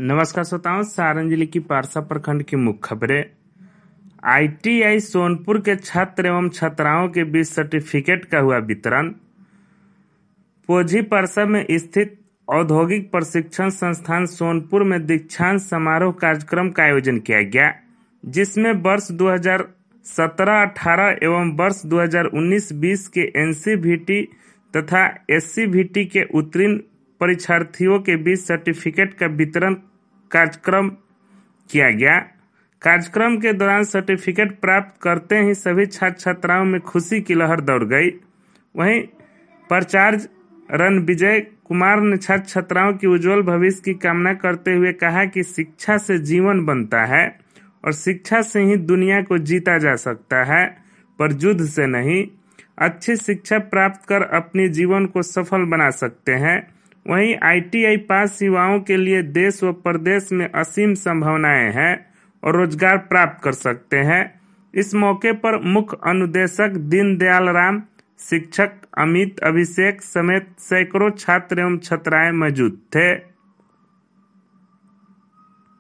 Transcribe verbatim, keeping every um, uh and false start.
नमस्कार श्रोताओं, सारण जिले की पारसा प्रखंड की मुख्य खबरें। आईटीआई सोनपुर के छात्र एवं छात्राओं के बीच सर्टिफिकेट का हुआ वितरण। पोझी परसा में स्थित औद्योगिक प्रशिक्षण संस्थान सोनपुर में दीक्षांत समारोह कार्यक्रम का आयोजन किया गया, जिसमें वर्ष दो हज़ार सत्रह अठारह एवं वर्ष दो हज़ार उन्नीस बीस के एनसीवीटी तथा एससीवीटी के उत्तीर्ण परीक्षार्थियों के बीच सर्टिफिकेट का वितरण कार्यक्रम किया गया। कार्यक्रम के दौरान सर्टिफिकेट प्राप्त करते ही सभी छात्र छात्राओं में खुशी की लहर दौड़ गई। वहीं प्राचार्य रणविजय कुमार ने छात्र छात्राओं की उज्जवल भविष्य की कामना करते हुए कहा कि शिक्षा से जीवन बनता है और शिक्षा से ही दुनिया को जीता जा सकता है, पर युद्ध से नहीं। अच्छी शिक्षा प्राप्त कर अपने जीवन को सफल बना सकते हैं। वहीं आईटीआई पास युवाओं के लिए देश व प्रदेश में असीम संभावनाएं हैं और रोजगार प्राप्त कर सकते हैं। इस मौके पर मुख्य अनुदेशक दीनदयाल राम, शिक्षक अमित, अभिषेक समेत सैकड़ों छात्र एवं छात्राएं मौजूद थे।